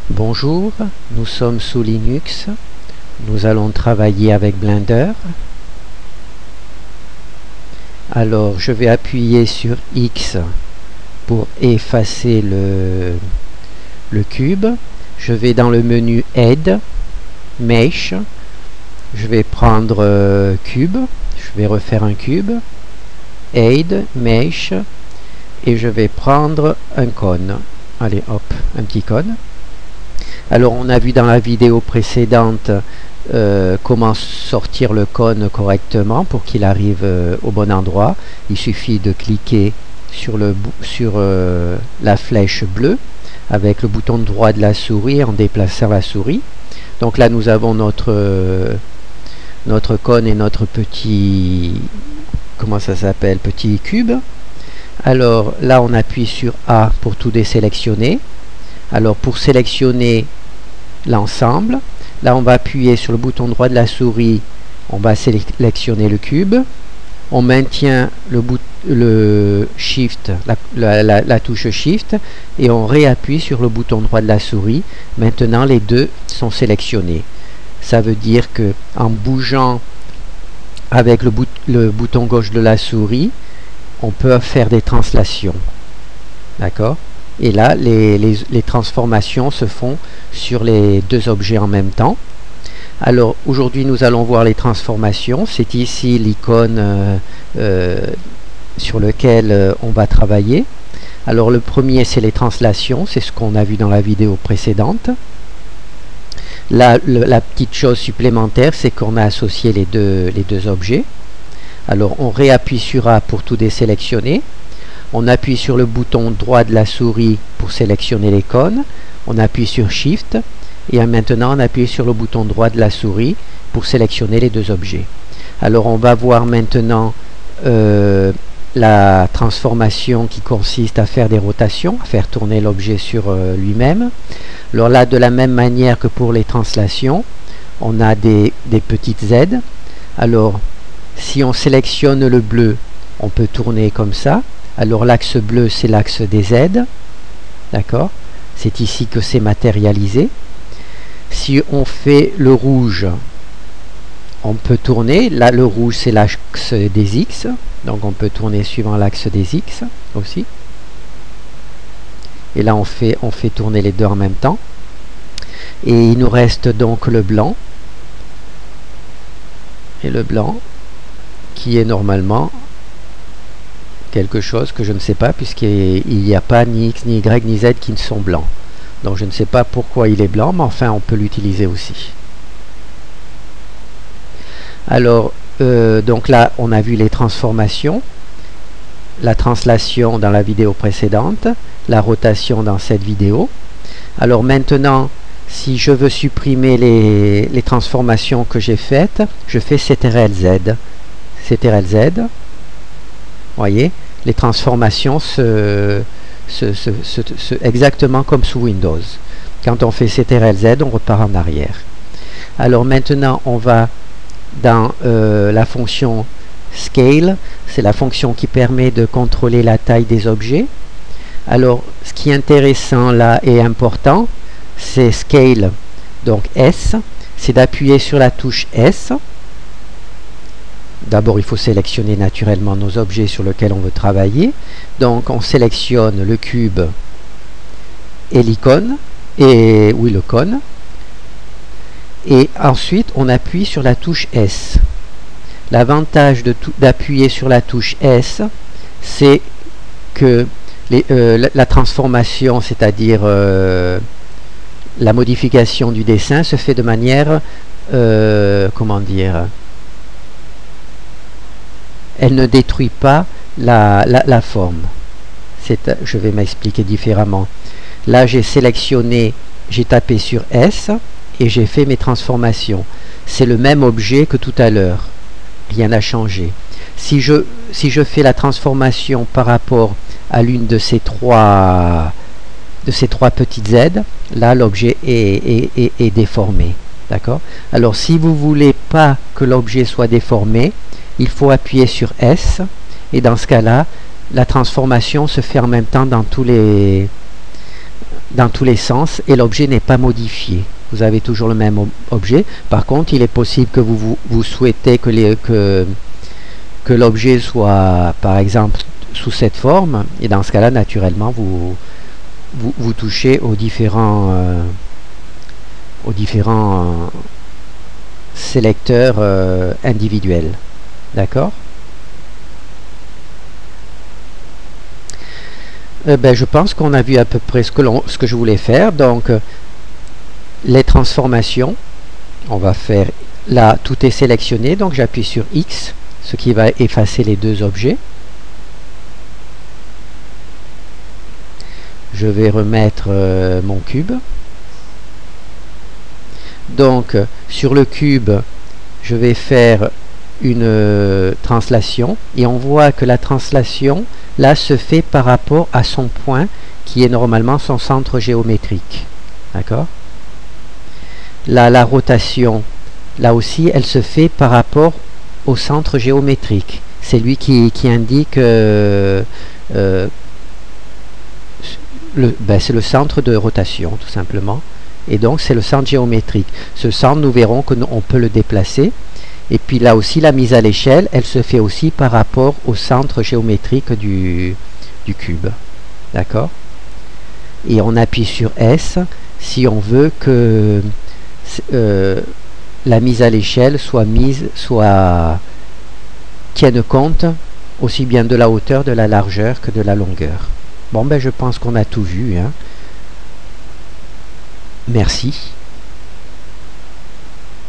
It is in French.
Bonjour, nous sommes sous Linux. Nous allons travailler avec Blender. Alors, je vais appuyer sur X pour effacer le cube. Je vais dans le menu Add, Mesh. Je vais prendre Cube. Je vais refaire un cube. Add, Mesh. Et je vais prendre un cône. Allez, hop, un petit cône. Alors, on a vu dans la vidéo précédente comment sortir le cône correctement pour qu'il arrive au bon endroit. Il suffit de cliquer sur la flèche bleue avec le bouton droit de la souris en déplaçant la souris. Donc là, nous avons notre cône et notre petit, comment ça s'appelle, petit cube. Alors là, on appuie sur A pour tout désélectionner. Alors pour sélectionner l'ensemble, là on va appuyer sur le bouton droit de la souris, on va sélectionner le cube, on maintient le Shift, la touche Shift, et on réappuie sur le bouton droit de la souris. Maintenant les deux sont sélectionnés. Ça veut dire que en bougeant avec le bouton gauche de la souris, on peut faire des translations. D'accord ? Et là, les transformations se font sur les deux objets en même temps. Alors, aujourd'hui, nous allons voir les transformations. C'est ici l'icône sur lequel on va travailler. Alors, le premier, c'est les translations. C'est ce qu'on a vu dans la vidéo précédente. Là, la petite chose supplémentaire, c'est qu'on a associé les deux objets. Alors, on réappuie sur A pour tout désélectionner. On appuie sur le bouton droit de la souris pour sélectionner les cônes. On appuie sur Shift. Et maintenant, on appuie sur le bouton droit de la souris pour sélectionner les deux objets. Alors, on va voir maintenant la transformation qui consiste à faire des rotations, à faire tourner l'objet sur lui-même. Alors là, de la même manière que pour les translations, on a des petites Z. Alors, si on sélectionne le bleu, on peut tourner comme ça. Alors l'axe bleu, c'est l'axe des Z. D'accord? C'est ici que c'est matérialisé. Si on fait le rouge, on peut tourner. Là, le rouge, c'est l'axe des X. Donc on peut tourner suivant l'axe des X aussi. Et là, on fait tourner les deux en même temps. Et il nous reste donc le blanc. Et le blanc, qui est normalement quelque chose que je ne sais pas, puisqu'il n'y a pas ni X, ni Y, ni Z qui ne sont blancs. Donc je ne sais pas pourquoi il est blanc, mais enfin on peut l'utiliser aussi. Alors, donc là, on a vu les transformations, la translation dans la vidéo précédente, la rotation dans cette vidéo. Alors maintenant, si je veux supprimer les transformations que j'ai faites, je fais CTRL-Z. CTRL-Z. Voyez, les transformations exactement comme sous Windows. Quand on fait CTRL-Z, on repart en arrière. Alors maintenant, on va dans la fonction Scale. C'est la fonction qui permet de contrôler la taille des objets. Alors, ce qui est intéressant là et important, c'est Scale, donc S. C'est d'appuyer sur la touche S. D'abord, il faut sélectionner naturellement nos objets sur lesquels on veut travailler. Donc, on sélectionne le cube et l'icône, le cône. Et ensuite, on appuie sur la touche S. L'avantage d'appuyer sur la touche S, c'est que la transformation, c'est-à-dire la modification du dessin, se fait de manière, comment dire, elle ne détruit pas la forme. Je vais m'expliquer différemment. Là, j'ai sélectionné, j'ai tapé sur S et j'ai fait mes transformations. C'est le même objet que tout à l'heure. Rien n'a changé. Si je fais la transformation par rapport à l'une de ces trois petites Z, là, l'objet est déformé. D'accord? Alors, si vous ne voulez pas que l'objet soit déformé, il faut appuyer sur S, et dans ce cas-là, la transformation se fait en même temps dans tous les dans tous les sens et l'objet n'est pas modifié. Vous avez toujours le même objet. Par contre, il est possible que vous souhaitez que l'objet soit, par exemple, sous cette forme. Et dans ce cas-là, naturellement, vous touchez aux différents sélecteurs individuels. D'accord? Je pense qu'on a vu à peu près ce que je voulais faire. Donc, les transformations, on va faire là, tout est sélectionné, donc j'appuie sur X, ce qui va effacer les deux objets. Je vais remettre mon cube. Donc, sur le cube, je vais faire une translation et on voit que la translation là se fait par rapport à son point qui est normalement son centre géométrique. D'accord? Là, la rotation, là aussi, elle se fait par rapport au centre géométrique. C'est lui qui indique c'est le centre de rotation, tout simplement. Et donc, c'est le centre géométrique. Ce centre, nous verrons qu'on peut le déplacer. Et puis là aussi, la mise à l'échelle, elle se fait aussi par rapport au centre géométrique du cube. D'accord? Et on appuie sur S si on veut que la mise à l'échelle tienne compte aussi bien de la hauteur, de la largeur que de la longueur. Bon, je pense qu'on a tout vu, hein. Merci.